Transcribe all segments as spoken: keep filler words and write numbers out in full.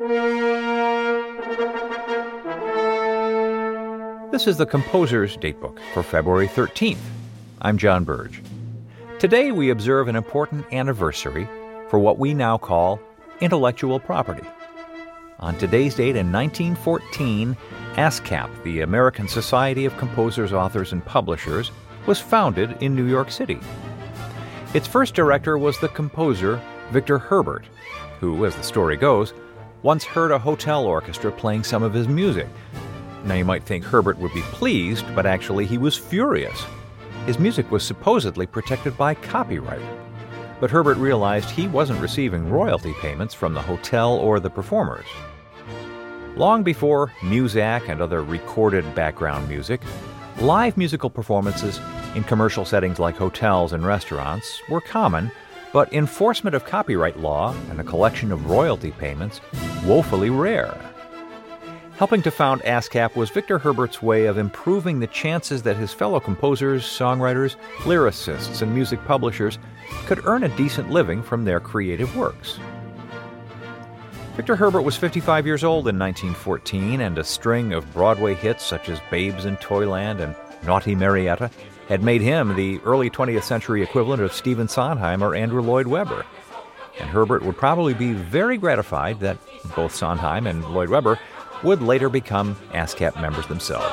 This is the Composer's Datebook for February thirteenth. I'm John Burge. Today we observe an important anniversary for what we now call intellectual property. On today's date in nineteen fourteen, ASCAP, the American Society of Composers, Authors, and Publishers, was founded in New York City. Its first director was the composer Victor Herbert, who, as the story goes, once heard a hotel orchestra playing some of his music. Now you might think Herbert would be pleased, but actually he was furious. His music was supposedly protected by copyright. But Herbert realized he wasn't receiving royalty payments from the hotel or the performers. Long before Muzak and other recorded background music, live musical performances in commercial settings like hotels and restaurants were common, but enforcement of copyright law and the collection of royalty payments woefully rare. Helping to found ASCAP was Victor Herbert's way of improving the chances that his fellow composers, songwriters, lyricists, and music publishers could earn a decent living from their creative works. Victor Herbert was fifty-five years old in nineteen fourteen, and a string of Broadway hits such as Babes in Toyland and Naughty Marietta had made him the early twentieth century equivalent of Stephen Sondheim or Andrew Lloyd Webber. And Herbert would probably be very gratified that both Sondheim and Lloyd Webber would later become ASCAP members themselves.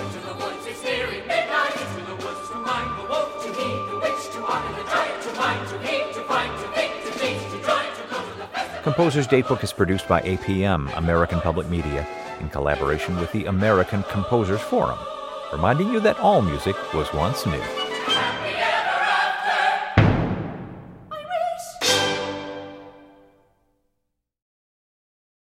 Composer's Datebook is produced by A P M, American Public Media, in collaboration with the American Composers Forum, reminding you that all music was once new.